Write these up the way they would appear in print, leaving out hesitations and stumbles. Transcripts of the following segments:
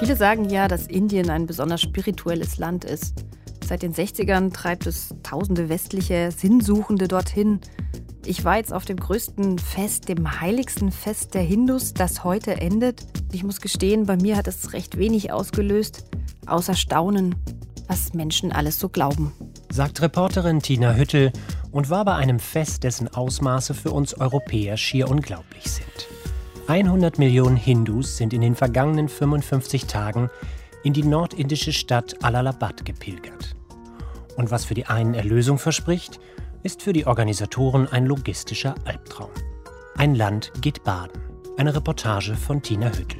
Viele sagen ja, dass Indien ein besonders spirituelles Land ist. Seit den 60ern treibt es tausende westliche Sinnsuchende dorthin. Ich war jetzt auf dem größten Fest, dem heiligsten Fest der Hindus, das heute endet. Ich muss gestehen, bei mir hat es recht wenig ausgelöst, außer Staunen, was Menschen alles so glauben. Sagt Reporterin Tina Hüttel und war bei einem Fest, dessen Ausmaße für uns Europäer schier unglaublich sind. 100 Millionen Hindus sind in den vergangenen 55 Tagen in die nordindische Stadt Allahabad gepilgert. Und was für die einen Erlösung verspricht, ist für die Organisatoren ein logistischer Albtraum. Ein Land geht baden. Eine Reportage von Tina Hüttel.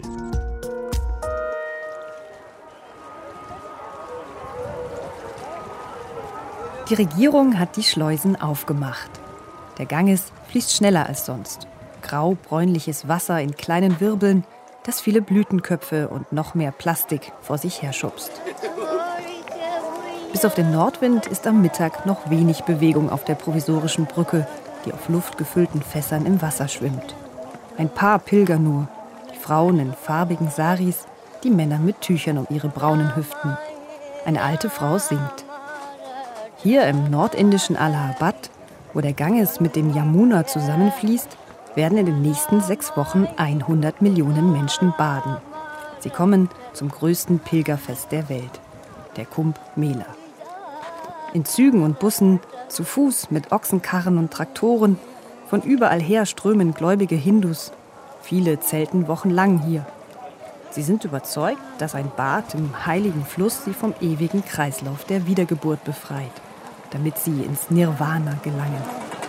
Die Regierung hat die Schleusen aufgemacht. Der Ganges fließt schneller als sonst. Grau-bräunliches Wasser in kleinen Wirbeln, das viele Blütenköpfe und noch mehr Plastik vor sich herschubst. Bis auf den Nordwind ist am Mittag noch wenig Bewegung auf der provisorischen Brücke, die auf luftgefüllten Fässern im Wasser schwimmt. Ein paar Pilger nur, die Frauen in farbigen Saris, die Männer mit Tüchern um ihre braunen Hüften. Eine alte Frau singt. Hier im nordindischen Allahabad, wo der Ganges mit dem Yamuna zusammenfließt, werden in den nächsten 6 Wochen 100 Millionen Menschen baden. Sie kommen zum größten Pilgerfest der Welt, der Kumbh Mela. In Zügen und Bussen, zu Fuß mit Ochsenkarren und Traktoren, von überall her strömen gläubige Hindus. Viele zelten wochenlang hier. Sie sind überzeugt, dass ein Bad im heiligen Fluss sie vom ewigen Kreislauf der Wiedergeburt befreit, damit sie ins Nirvana gelangen.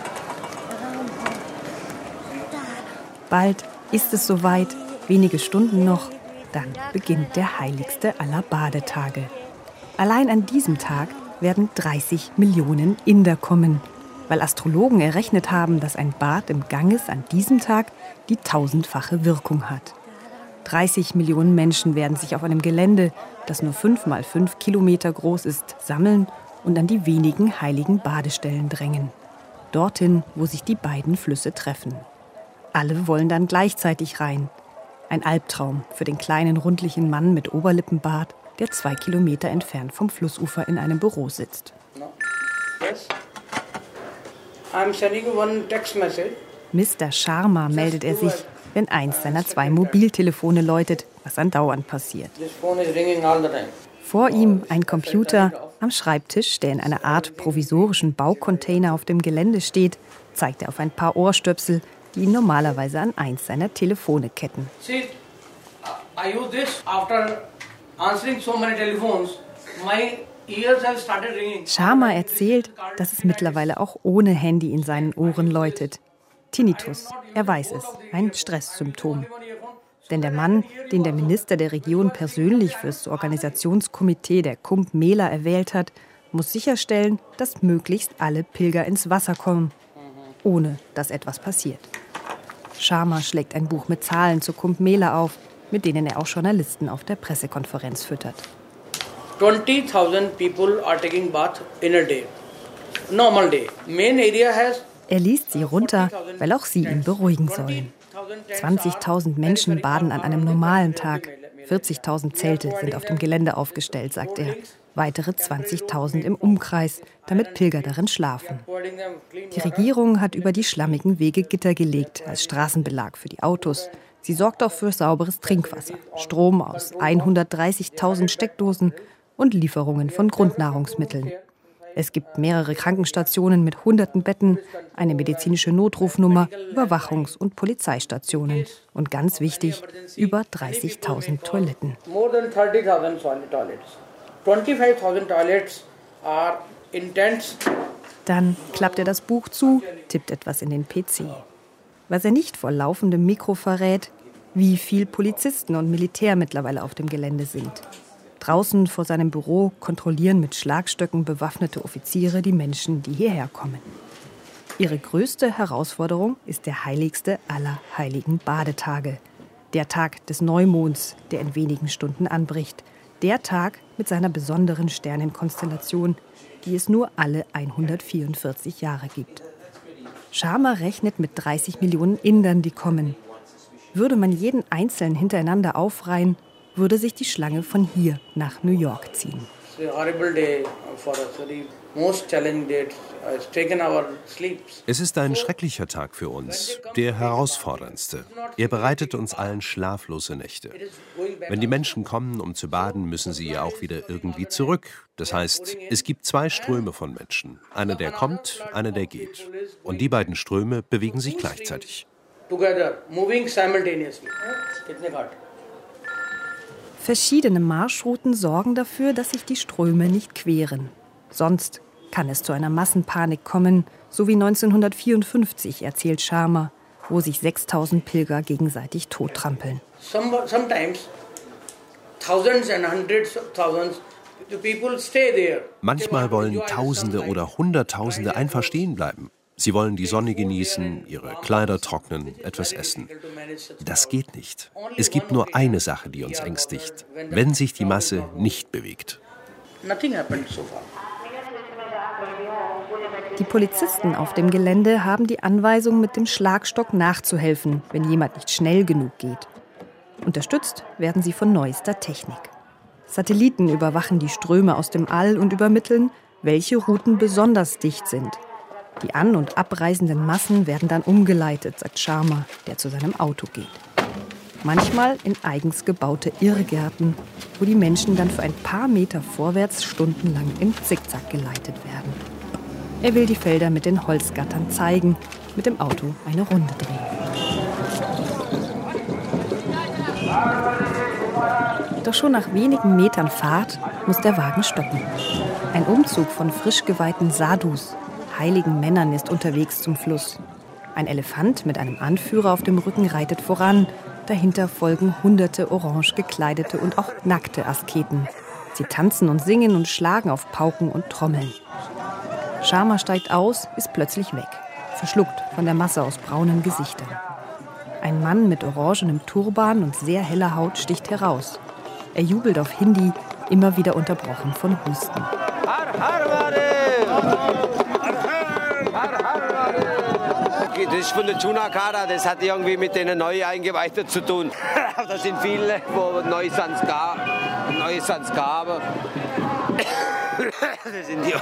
Bald ist es soweit, wenige Stunden noch, dann beginnt der heiligste aller Badetage. Allein an diesem Tag werden 30 Millionen Inder kommen, weil Astrologen errechnet haben, dass ein Bad im Ganges an diesem Tag die 1000-fache Wirkung hat. 30 Millionen Menschen werden sich auf einem Gelände, das nur 5 mal 5 Kilometer groß ist, sammeln und an die wenigen heiligen Badestellen drängen. Dorthin, wo sich die beiden Flüsse treffen. Alle wollen dann gleichzeitig rein. Ein Albtraum für den kleinen, rundlichen Mann mit Oberlippenbart, der 2 Kilometer entfernt vom Flussufer in einem Büro sitzt. Mr. Sharma meldet er sich, wenn eins seiner 2 Mobiltelefone läutet, was andauernd passiert. Vor ihm ein Computer am Schreibtisch, der in einer Art provisorischen Baucontainer auf dem Gelände steht, zeigt er auf ein paar Ohrstöpsel, die ihn normalerweise an eins seiner Telefone ketten. Sharma erzählt, dass es mittlerweile auch ohne Handy in seinen Ohren läutet. Tinnitus, er weiß es, ein Stresssymptom. Denn der Mann, den der Minister der Region persönlich fürs Organisationskomitee der Kumbh Mela erwählt hat, muss sicherstellen, dass möglichst alle Pilger ins Wasser kommen, ohne dass etwas passiert. Sharma schlägt ein Buch mit Zahlen zur Kumbh Mela auf, mit denen er auch Journalisten auf der Pressekonferenz füttert. 20,000 people are taking bath in a day. Normal day. Main area has. Er liest sie runter, weil auch sie ihn beruhigen sollen. 20.000 Menschen baden an einem normalen Tag. 40.000 Zelte sind auf dem Gelände aufgestellt, sagt er. Weitere 20.000 im Umkreis, damit Pilger darin schlafen. Die Regierung hat über die schlammigen Wege Gitter gelegt, als Straßenbelag für die Autos. Sie sorgt auch für sauberes Trinkwasser, Strom aus 130.000 Steckdosen und Lieferungen von Grundnahrungsmitteln. Es gibt mehrere Krankenstationen mit hunderten Betten, eine medizinische Notrufnummer, Überwachungs- und Polizeistationen und ganz wichtig, über 30.000 Toiletten. 25,000 toilets are in tents. Dann klappt er das Buch zu, tippt etwas in den PC. Was er nicht vor laufendem Mikro verrät, wie viel Polizisten und Militär mittlerweile auf dem Gelände sind. Draußen vor seinem Büro kontrollieren mit Schlagstöcken bewaffnete Offiziere die Menschen, die hierher kommen. Ihre größte Herausforderung ist der heiligste aller heiligen Badetage. Der Tag des Neumonds, der in wenigen Stunden anbricht. Der Tag mit seiner besonderen Sternenkonstellation, die es nur alle 144 Jahre gibt. Sharma rechnet mit 30 Millionen Indern, die kommen. Würde man jeden Einzelnen hintereinander aufreihen, würde sich die Schlange von hier nach New York ziehen. Es ist ein schrecklicher Tag für uns, der herausforderndste. Er bereitet uns allen schlaflose Nächte. Wenn die Menschen kommen, um zu baden, müssen sie ja auch wieder irgendwie zurück. Das heißt, es gibt 2 Ströme von Menschen. Einer, der kommt, einer, der geht. Und die beiden Ströme bewegen sich gleichzeitig. Verschiedene Marschrouten sorgen dafür, dass sich die Ströme nicht queren. Sonst kann es zu einer Massenpanik kommen, so wie 1954, erzählt Sharma, wo sich 6000 Pilger gegenseitig tottrampeln. Manchmal wollen Tausende oder Hunderttausende einfach stehen bleiben. Sie wollen die Sonne genießen, ihre Kleider trocknen, etwas essen. Das geht nicht. Es gibt nur eine Sache, die uns ängstigt: wenn sich die Masse nicht bewegt. Die Polizisten auf dem Gelände haben die Anweisung, mit dem Schlagstock nachzuhelfen, wenn jemand nicht schnell genug geht. Unterstützt werden sie von neuester Technik. Satelliten überwachen die Ströme aus dem All und übermitteln, welche Routen besonders dicht sind. Die an- und abreisenden Massen werden dann umgeleitet, sagt Sharma, der zu seinem Auto geht. Manchmal in eigens gebaute Irrgärten, wo die Menschen dann für ein paar Meter vorwärts stundenlang im Zickzack geleitet werden. Er will die Felder mit den Holzgattern zeigen, mit dem Auto eine Runde drehen. Doch schon nach wenigen Metern Fahrt muss der Wagen stoppen. Ein Umzug von frisch geweihten Sadhus, heiligen Männern, ist unterwegs zum Fluss. Ein Elefant mit einem Anführer auf dem Rücken reitet voran. Dahinter folgen hunderte orange gekleidete und auch nackte Asketen. Sie tanzen und singen und schlagen auf Pauken und Trommeln. Sharma steigt aus, ist plötzlich weg, verschluckt von der Masse aus braunen Gesichtern. Ein Mann mit orangenem Turban und sehr heller Haut sticht heraus. Er jubelt auf Hindi, immer wieder unterbrochen von Husten. Das ist von der Chunakara, das hat irgendwie mit den neu Eingeweihten zu tun. Da sind viele, die neues Sanskar haben. Das sind die.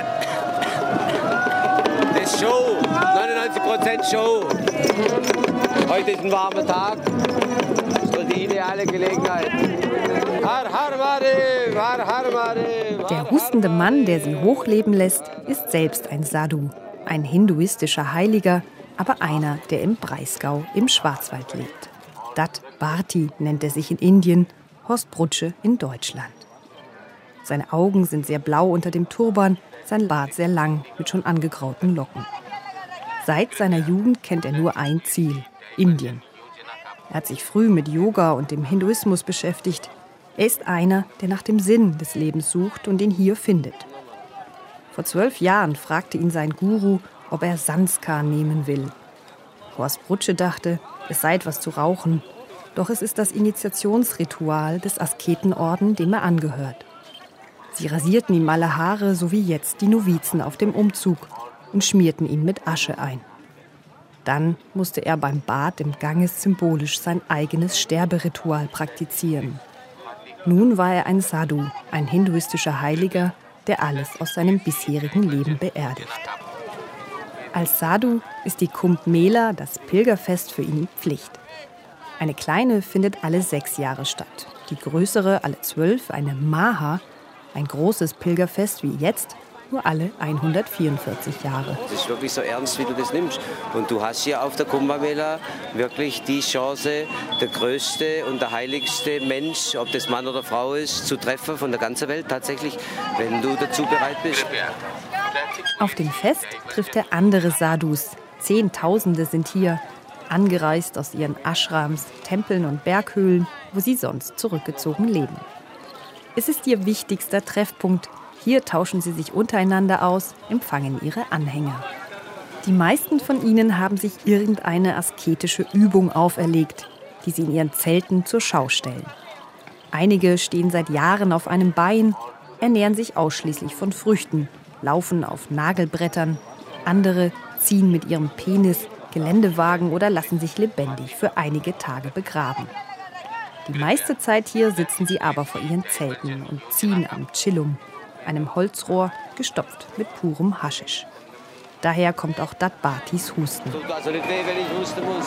Das ist Show, 99% Show. Heute ist ein warmer Tag, das ist die ideale Gelegenheit. Har Har Mahadev, Har Har Mahadev. Der hustende Mann, der sie hochleben lässt, ist selbst ein Sadhu, ein hinduistischer Heiliger, aber einer, der im Breisgau im Schwarzwald lebt. Dat Bharti nennt er sich in Indien, Horst Brutsche in Deutschland. Seine Augen sind sehr blau unter dem Turban, sein Bart sehr lang mit schon angegrauten Locken. Seit seiner Jugend kennt er nur ein Ziel: Indien. Er hat sich früh mit Yoga und dem Hinduismus beschäftigt. Er ist einer, der nach dem Sinn des Lebens sucht und ihn hier findet. Vor 12 Jahren fragte ihn sein Guru, ob er Sanskar nehmen will. Horst Brutsche dachte, es sei etwas zu rauchen. Doch es ist das Initiationsritual des Asketenorden, dem er angehört. Sie rasierten ihm alle Haare, so wie jetzt die Novizen auf dem Umzug, und schmierten ihn mit Asche ein. Dann musste er beim Bad im Ganges symbolisch sein eigenes Sterberitual praktizieren. Nun war er ein Sadhu, ein hinduistischer Heiliger, der alles aus seinem bisherigen Leben beerdigt. Als Sadhu ist die Kumbh Mela, das Pilgerfest, für ihn Pflicht. Eine kleine findet alle 6 Jahre statt, die größere alle 12, eine Maha, ein großes Pilgerfest wie jetzt, nur alle 144 Jahre. Das ist wirklich so ernst, wie du das nimmst. Und du hast hier auf der Kumbh Mela wirklich die Chance, der größte und der heiligste Mensch, ob das Mann oder Frau ist, zu treffen von der ganzen Welt tatsächlich, wenn du dazu bereit bist. Auf dem Fest trifft er andere Sadhus. Zehntausende sind hier, angereist aus ihren Ashrams, Tempeln und Berghöhlen, wo sie sonst zurückgezogen leben. Es ist ihr wichtigster Treffpunkt. Hier tauschen sie sich untereinander aus, empfangen ihre Anhänger. Die meisten von ihnen haben sich irgendeine asketische Übung auferlegt, die sie in ihren Zelten zur Schau stellen. Einige stehen seit Jahren auf einem Bein, ernähren sich ausschließlich von Früchten, laufen auf Nagelbrettern. Andere ziehen mit ihrem Penis Geländewagen oder lassen sich lebendig für einige Tage begraben. Die meiste Zeit hier sitzen sie aber vor ihren Zelten und ziehen am Chillum, einem Holzrohr gestopft mit purem Haschisch. Daher kommt auch Dat Bhatis Husten. Tut also nicht weh, wenn ich husten muss.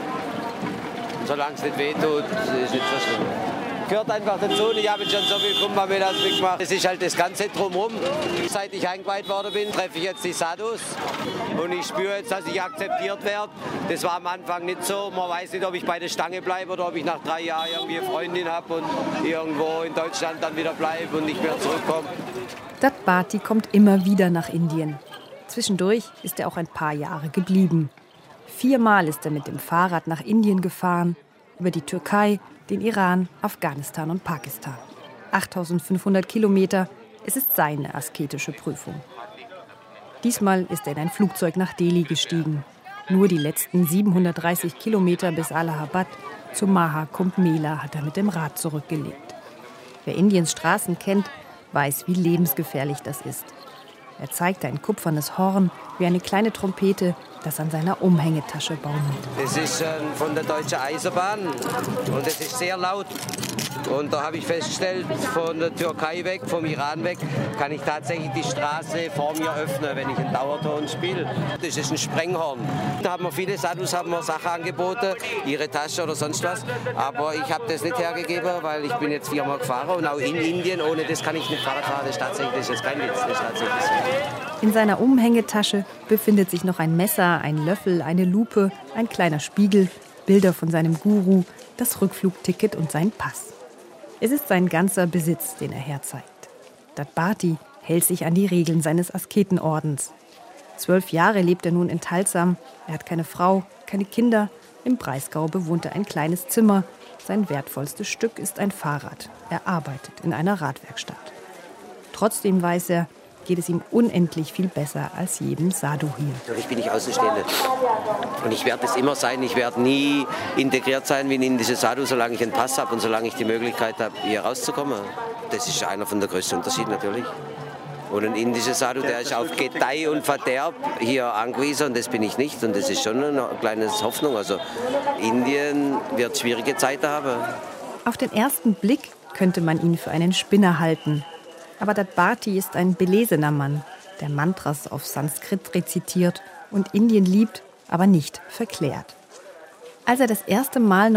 Solange es nicht weh tut, ist nicht so schlimm. Gehört einfach dazu. Ich habe schon so viel Kumbha Melas mitgemacht. Es ist halt das Ganze drumherum. Seit ich eingeweiht worden bin, treffe ich jetzt die Sadhus. Und ich spüre jetzt, dass ich akzeptiert werde. Das war am Anfang nicht so. Man weiß nicht, ob ich bei der Stange bleibe oder ob ich nach 3 Jahren irgendwie eine Freundin habe und irgendwo in Deutschland dann wieder bleibe und nicht mehr zurückkomme. Dat Bhati kommt immer wieder nach Indien. Zwischendurch ist er auch ein paar Jahre geblieben. 4-mal ist er mit dem Fahrrad nach Indien gefahren, über die Türkei, den Iran, Afghanistan und Pakistan. 8500 Kilometer, es ist seine asketische Prüfung. Diesmal ist er in ein Flugzeug nach Delhi gestiegen. Nur die letzten 730 Kilometer bis Allahabad zum Maha Kumbh Mela hat er mit dem Rad zurückgelegt. Wer Indiens Straßen kennt, weiß, wie lebensgefährlich das ist. Er zeigt ein kupfernes Horn wie eine kleine Trompete, das an seiner Umhängetasche baumelt. Das ist von der Deutschen Eisenbahn und es ist sehr laut. Und da habe ich festgestellt, von der Türkei weg, vom Iran weg, kann ich tatsächlich die Straße vor mir öffnen, wenn ich einen Dauerton spiele. Das ist ein Sprenghorn. Da haben wir viele Sadhus, haben wir Sachen angeboten, ihre Tasche oder sonst was. Aber ich habe das nicht hergegeben, weil ich bin jetzt 4-mal gefahren und auch in Indien, ohne das kann ich nicht Fahrrad fahren. Das ist tatsächlich, das ist kein Witz, das ist tatsächlich so. In seiner Umhängetasche befindet sich noch ein Messer, ein Löffel, eine Lupe, ein kleiner Spiegel, Bilder von seinem Guru, das Rückflugticket und sein Pass. Es ist sein ganzer Besitz, den er herzeigt. Dat Bhati hält sich an die Regeln seines Asketenordens. 12 Jahre lebt er nun in Talsam. Er hat keine Frau, keine Kinder. Im Breisgau bewohnt er ein kleines Zimmer. Sein wertvollstes Stück ist ein Fahrrad. Er arbeitet in einer Radwerkstatt. Trotzdem weiß er, geht es ihm unendlich viel besser als jedem Sadhu hier. Ich bin nicht Außenstehender. Und ich werde es immer sein. Ich werde nie integriert sein wie ein indischer Sadhu, solange ich einen Pass habe und solange ich die Möglichkeit habe, hier rauszukommen. Das ist einer von der größten Unterschieden natürlich. Und ein indischer Sadhu, der ist auf Gedeih und Verderb hier angewiesen und das bin ich nicht. Und das ist schon eine kleine Hoffnung. Also Indien wird schwierige Zeiten haben. Auf den ersten Blick könnte man ihn für einen Spinner halten. Aber Dat Bhati ist ein belesener Mann, der Mantras auf Sanskrit rezitiert und Indien liebt, aber nicht verklärt. Als er das erste Mal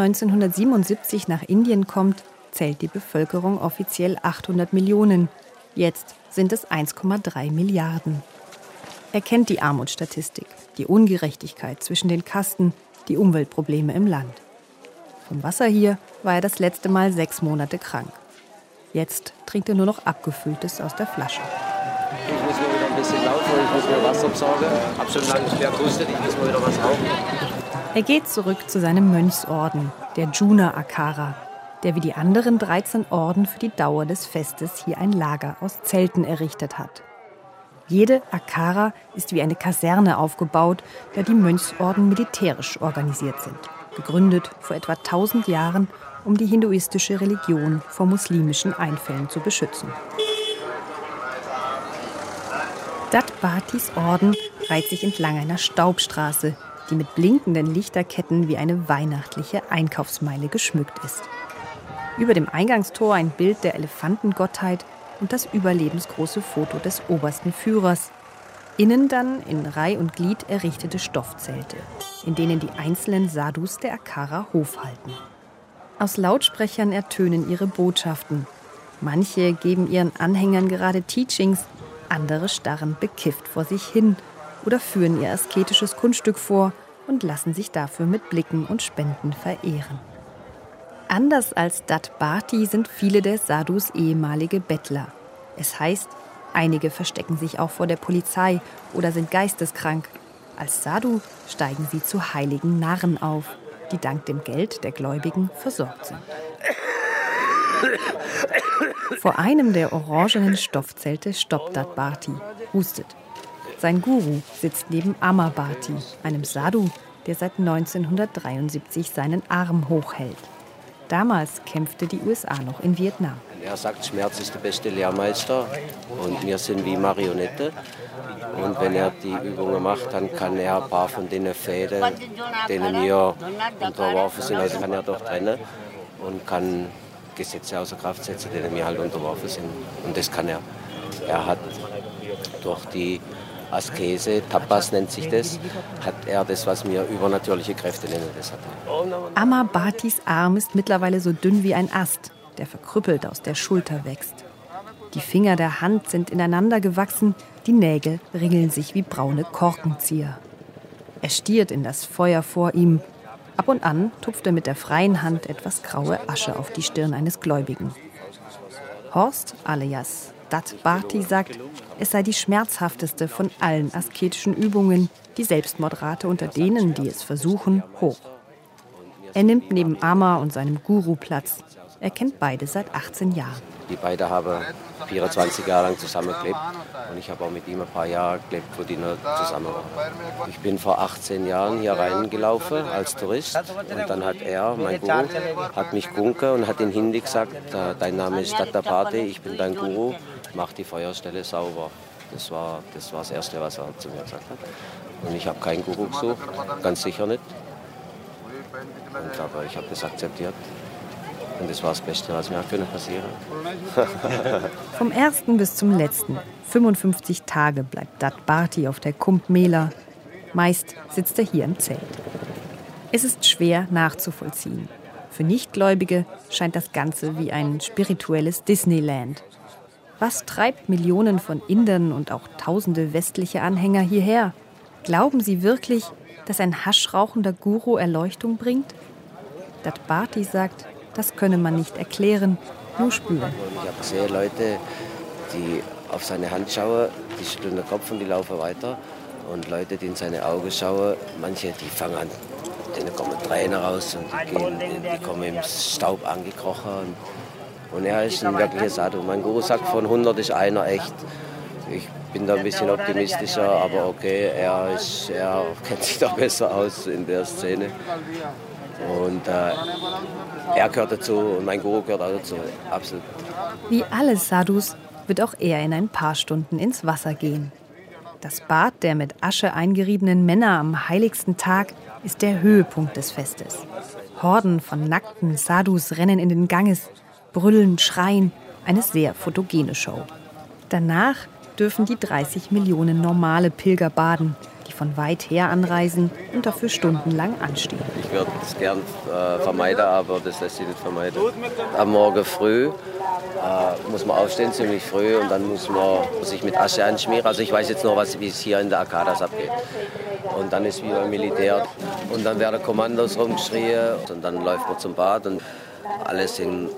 1977 nach Indien kommt, zählt die Bevölkerung offiziell 800 Millionen. Jetzt sind es 1,3 Milliarden. Er kennt die Armutsstatistik, die Ungerechtigkeit zwischen den Kasten, die Umweltprobleme im Land. Vom Wasser hier war er das letzte Mal 6 Monate krank. Jetzt trinkt er nur noch Abgefülltes aus der Flasche. Ich muss mir wieder ein bisschen laufen, ich muss mir Wasser besorgen. Ich habe schon lange nicht mehr gehustet, ich muss mir wieder was rauchen. Er geht zurück zu seinem Mönchsorden, der Juna Akara, der wie die anderen 13 Orden für die Dauer des Festes hier ein Lager aus Zelten errichtet hat. Jede Akara ist wie eine Kaserne aufgebaut, da die Mönchsorden militärisch organisiert sind. Gegründet vor etwa 1000 Jahren, um die hinduistische Religion vor muslimischen Einfällen zu beschützen. Dat Bhatis Orden reiht sich entlang einer Staubstraße, die mit blinkenden Lichterketten wie eine weihnachtliche Einkaufsmeile geschmückt ist. Über dem Eingangstor ein Bild der Elefantengottheit und das überlebensgroße Foto des obersten Führers. Innen dann in Reih und Glied errichtete Stoffzelte, in denen die einzelnen Sadhus der Akara Hof halten. Aus Lautsprechern ertönen ihre Botschaften. Manche geben ihren Anhängern gerade Teachings, andere starren bekifft vor sich hin oder führen ihr asketisches Kunststück vor und lassen sich dafür mit Blicken und Spenden verehren. Anders als Dat Bhati sind viele der Sadhus ehemalige Bettler. Es heißt, einige verstecken sich auch vor der Polizei oder sind geisteskrank. Als Sadhu steigen sie zu heiligen Narren auf, die dank dem Geld der Gläubigen versorgt sind. Vor einem der orangenen Stoffzelte stoppt Dat Bhati, hustet. Sein Guru sitzt neben Amar-Bhati, einem Sadhu, der seit 1973 seinen Arm hochhält. Damals kämpfte die USA noch in Vietnam. Er sagt, Schmerz ist der beste Lehrmeister und wir sind wie Marionette. Und wenn er die Übungen macht, dann kann er ein paar von den Fäden, denen wir unterworfen sind, also kann er doch trennen. und kann Gesetze außer Kraft setzen, die mir halt unterworfen sind. Und das kann er. Er hat durch die Askese, Tapas nennt sich das, hat er das, was wir übernatürliche Kräfte nennen. Das hat er. Amar Bhatis Arm ist mittlerweile so dünn wie ein Ast, der verkrüppelt aus der Schulter wächst. Die Finger der Hand sind ineinander gewachsen, die Nägel ringeln sich wie braune Korkenzieher. Er stiert in das Feuer vor ihm. Ab und an tupft er mit der freien Hand etwas graue Asche auf die Stirn eines Gläubigen. Horst alias Dat Bharti sagt, es sei die schmerzhafteste von allen asketischen Übungen, die Selbstmordrate unter denen, die es versuchen, hoch. Er nimmt neben Amar und seinem Guru Platz. Er kennt beide seit 18 Jahren. Die beiden haben 24 Jahre lang zusammengelebt und ich habe auch mit ihm ein paar Jahre gelebt, wo die noch zusammen waren. Ich bin vor 18 Jahren hier reingelaufen als Tourist und dann hat er, mein Guru, hat mich gewunken und hat in Hindi gesagt, dein Name ist Dat Bharti, ich bin dein Guru, mach die Feuerstelle sauber. Das war das Erste, was er zu mir gesagt hat. Und ich habe keinen Guru gesucht, ganz sicher nicht. Aber ich habe das akzeptiert. Und das war das Beste, was mir passieren konnte. Vom ersten bis zum letzten, 55 Tage, bleibt Dat Bharti auf der Kumbh Mela. Meist sitzt er hier im Zelt. Es ist schwer nachzuvollziehen. Für Nichtgläubige scheint das Ganze wie ein spirituelles Disneyland. Was treibt Millionen von Indern und auch tausende westliche Anhänger hierher? Glauben sie wirklich, dass ein haschrauchender Guru Erleuchtung bringt? Dat Bharti sagt, das könne man nicht erklären, nur spüren. Ich habe gesehen, Leute, die auf seine Hand schauen, die schütteln den Kopf und die laufen weiter. Und Leute, die in seine Augen schauen, manche, die fangen an, denen kommen Tränen raus und die kommen im Staub angekrochen. Und er ist ein wirklicher Sadhu. Mein Guru sagt, von 100 ist einer echt. Ich bin da ein bisschen optimistischer, aber okay, er kennt sich da besser aus in der Szene. Und er gehört dazu und mein Guru gehört auch dazu, absolut. Wie alle Sadhus wird auch er in ein paar Stunden ins Wasser gehen. Das Bad der mit Asche eingeriebenen Männer am heiligsten Tag ist der Höhepunkt des Festes. Horden von nackten Sadhus rennen in den Ganges, brüllen, schreien, eine sehr photogene Show. Danach dürfen die 30 Millionen normale Pilger baden, die von weit her anreisen und dafür stundenlang anstehen. Ich würde es gern vermeiden, aber das lässt sich nicht vermeiden. Am Morgen früh muss man aufstehen, ziemlich früh, und dann muss man sich mit Asche anschmieren. Also ich weiß jetzt noch, wie es hier in der Arkadas abgeht. Und dann ist wie beim Militär. Und dann werden Kommandos rumgeschrien und dann läuft man zum Bad und alle sind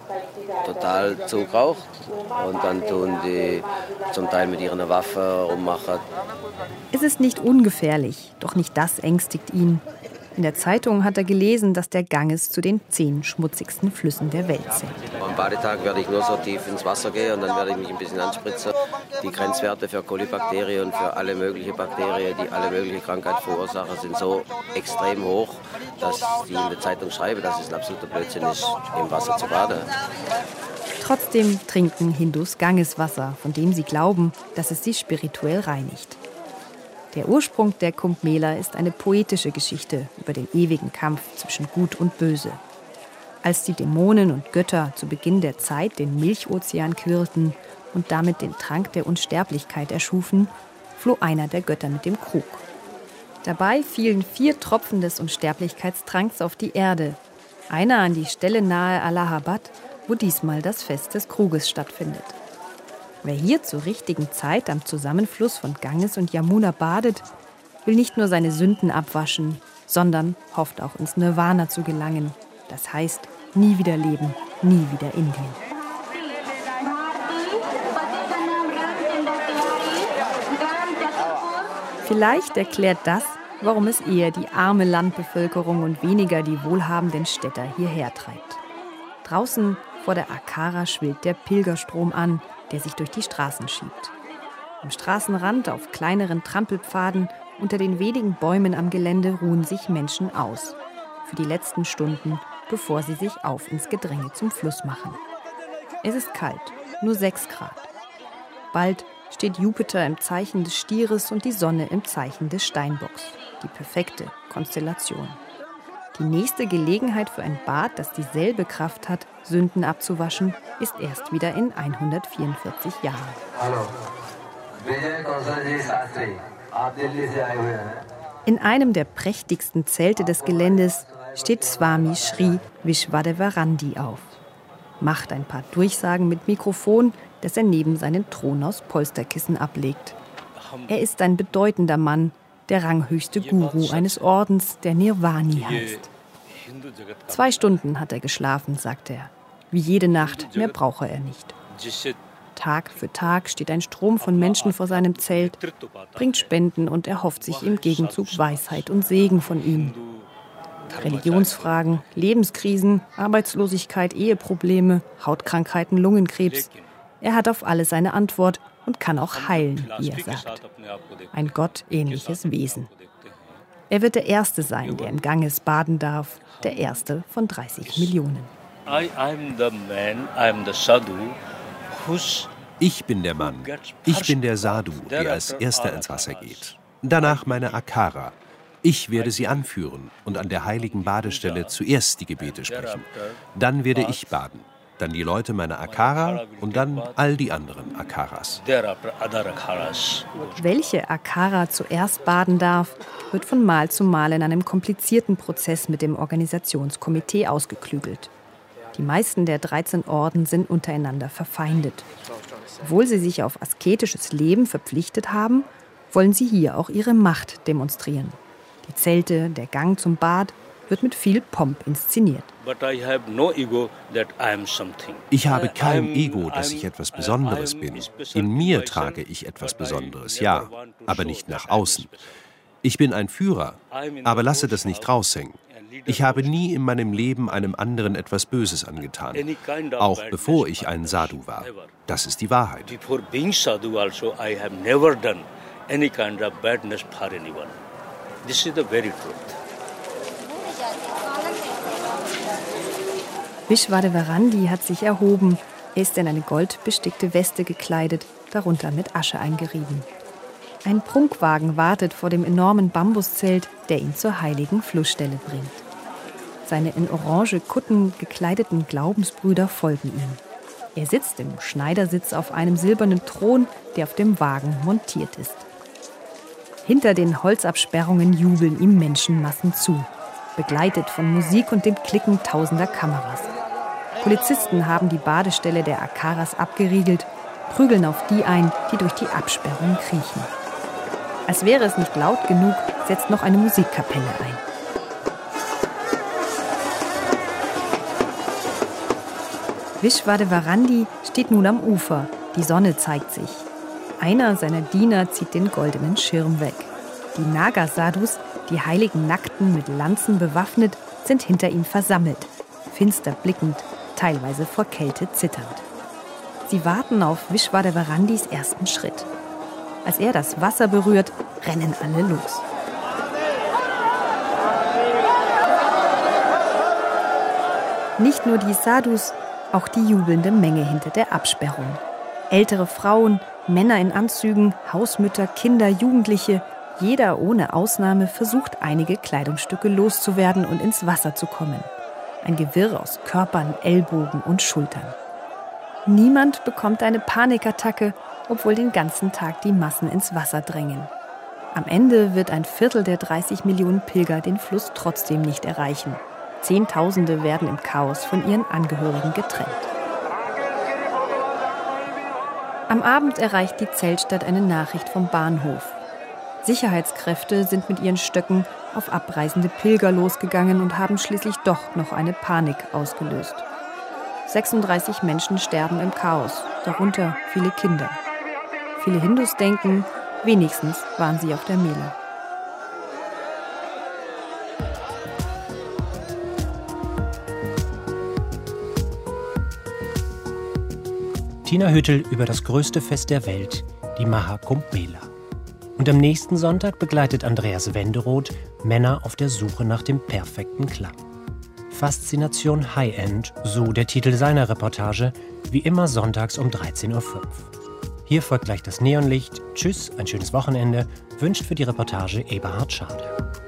total zugeraucht. Und dann tun die zum Teil mit ihren Waffen rummachen. Es ist nicht ungefährlich, doch nicht das ängstigt ihn. In der Zeitung hat er gelesen, dass der Ganges zu den 10 schmutzigsten Flüssen der Welt zählt. Am Badetag werde ich nur so tief ins Wasser gehen und dann werde ich mich ein bisschen anspritzen. Die Grenzwerte für Kolibakterien und für alle möglichen Bakterien, die alle möglichen Krankheiten verursachen, sind so extrem hoch, dass die in der Zeitung schreiben, dass es ein absoluter Blödsinn ist, im Wasser zu baden. Trotzdem trinken Hindus Gangeswasser, von dem sie glauben, dass es sie spirituell reinigt. Der Ursprung der Kumbh Mela ist eine poetische Geschichte über den ewigen Kampf zwischen Gut und Böse. Als die Dämonen und Götter zu Beginn der Zeit den Milchozean quirlten und damit den Trank der Unsterblichkeit erschufen, floh einer der Götter mit dem Krug. Dabei fielen 4 Tropfen des Unsterblichkeitstranks auf die Erde, einer an die Stelle nahe Allahabad, wo diesmal das Fest des Kruges stattfindet. Wer hier zur richtigen Zeit am Zusammenfluss von Ganges und Yamuna badet, will nicht nur seine Sünden abwaschen, sondern hofft auch ins Nirvana zu gelangen. Das heißt, nie wieder leben, nie wieder Indien. Vielleicht erklärt das, warum es eher die arme Landbevölkerung und weniger die wohlhabenden Städter hierher treibt. Draußen vor der Akara schwillt der Pilgerstrom an, der sich durch die Straßen schiebt. Am Straßenrand auf kleineren Trampelpfaden unter den wenigen Bäumen am Gelände ruhen sich Menschen aus. Für die letzten Stunden, bevor sie sich auf ins Gedränge zum Fluss machen. Es ist kalt, nur 6 Grad. Bald steht Jupiter im Zeichen des Stieres und die Sonne im Zeichen des Steinbocks. Die perfekte Konstellation. Die nächste Gelegenheit für ein Bad, das dieselbe Kraft hat, Sünden abzuwaschen, ist erst wieder in 144 Jahren. Hallo. In einem der prächtigsten Zelte des Geländes steht Swami Sri Vishwadevarandi auf, macht ein paar Durchsagen mit Mikrofon, das er neben seinen Thron aus Polsterkissen ablegt. Er ist ein bedeutender Mann, der ranghöchste Guru eines Ordens, der Nirvani heißt. 2 Stunden hat er geschlafen, sagt er. Wie jede Nacht, mehr brauche er nicht. Tag für Tag steht ein Strom von Menschen vor seinem Zelt, bringt Spenden und erhofft sich im Gegenzug Weisheit und Segen von ihm. Religionsfragen, Lebenskrisen, Arbeitslosigkeit, Eheprobleme, Hautkrankheiten, Lungenkrebs. Er hat auf alles eine Antwort und kann auch heilen, wie er sagt. Ein gottähnliches Wesen. Er wird der Erste sein, der im Ganges baden darf. Der Erste von 30 Millionen. Ich bin der Mann. Ich bin der Sadhu, der als Erster ins Wasser geht. Danach meine Akara. Ich werde sie anführen und an der heiligen Badestelle zuerst die Gebete sprechen. Dann werde ich baden. Dann die Leute meiner Akara und dann all die anderen Akaras. Welche Akara zuerst baden darf, wird von Mal zu Mal in einem komplizierten Prozess mit dem Organisationskomitee ausgeklügelt. Die meisten der 13 Orden sind untereinander verfeindet. Obwohl sie sich auf asketisches Leben verpflichtet haben, wollen sie hier auch ihre Macht demonstrieren. Die Zelte, der Gang zum Bad wird mit viel Pomp inszeniert. Ich habe kein Ego, dass ich etwas Besonderes bin. In mir trage ich etwas Besonderes, ja, aber nicht nach außen. Ich bin ein Führer, aber lasse das nicht raushängen. Ich habe nie in meinem Leben einem anderen etwas Böses angetan, auch bevor ich ein Sadhu war. Das ist die Wahrheit. This is the very truth. Vishwadevarandi hat sich erhoben. Er ist in eine goldbestickte Weste gekleidet, darunter mit Asche eingerieben. Ein Prunkwagen wartet vor dem enormen Bambuszelt, der ihn zur heiligen Flussstelle bringt. Seine in orange Kutten gekleideten Glaubensbrüder folgen ihm. Er sitzt im Schneidersitz auf einem silbernen Thron, der auf dem Wagen montiert ist. Hinter den Holzabsperrungen jubeln ihm Menschenmassen zu, begleitet von Musik und dem Klicken tausender Kameras. Polizisten haben die Badestelle der Akaras abgeriegelt, prügeln auf die ein, die durch die Absperrung kriechen. Als wäre es nicht laut genug, setzt noch eine Musikkapelle ein. Vishwadevarandi steht nun am Ufer, die Sonne zeigt sich. Einer seiner Diener zieht den goldenen Schirm weg. Die Naga-Sadhus, die heiligen Nackten mit Lanzen bewaffnet, sind hinter ihm versammelt, finster blickend, teilweise vor Kälte zitternd. Sie warten auf Vishwadevarandis ersten Schritt. Als er das Wasser berührt, rennen alle los. Nicht nur die Sadhus, auch die jubelnde Menge hinter der Absperrung. Ältere Frauen, Männer in Anzügen, Hausmütter, Kinder, Jugendliche, jeder ohne Ausnahme versucht, einige Kleidungsstücke loszuwerden und ins Wasser zu kommen. Ein Gewirr aus Körpern, Ellbogen und Schultern. Niemand bekommt eine Panikattacke, obwohl den ganzen Tag die Massen ins Wasser drängen. Am Ende wird ein Viertel der 30 Millionen Pilger den Fluss trotzdem nicht erreichen. Zehntausende werden im Chaos von ihren Angehörigen getrennt. Am Abend erreicht die Zeltstadt eine Nachricht vom Bahnhof. Sicherheitskräfte sind mit ihren Stöcken auf abreisende Pilger losgegangen und haben schließlich doch noch eine Panik ausgelöst. 36 Menschen sterben im Chaos, darunter viele Kinder. Viele Hindus denken, wenigstens waren sie auf der Mela. Tina Hüttel über das größte Fest der Welt, die Mahakumbh Mela. Und am nächsten Sonntag begleitet Andreas Wenderoth Männer auf der Suche nach dem perfekten Klang. Faszination High-End, so der Titel seiner Reportage, wie immer sonntags um 13:05 Uhr. Hier folgt gleich das Neonlicht. Tschüss, ein schönes Wochenende, wünscht für die Reportage Eberhard Schade.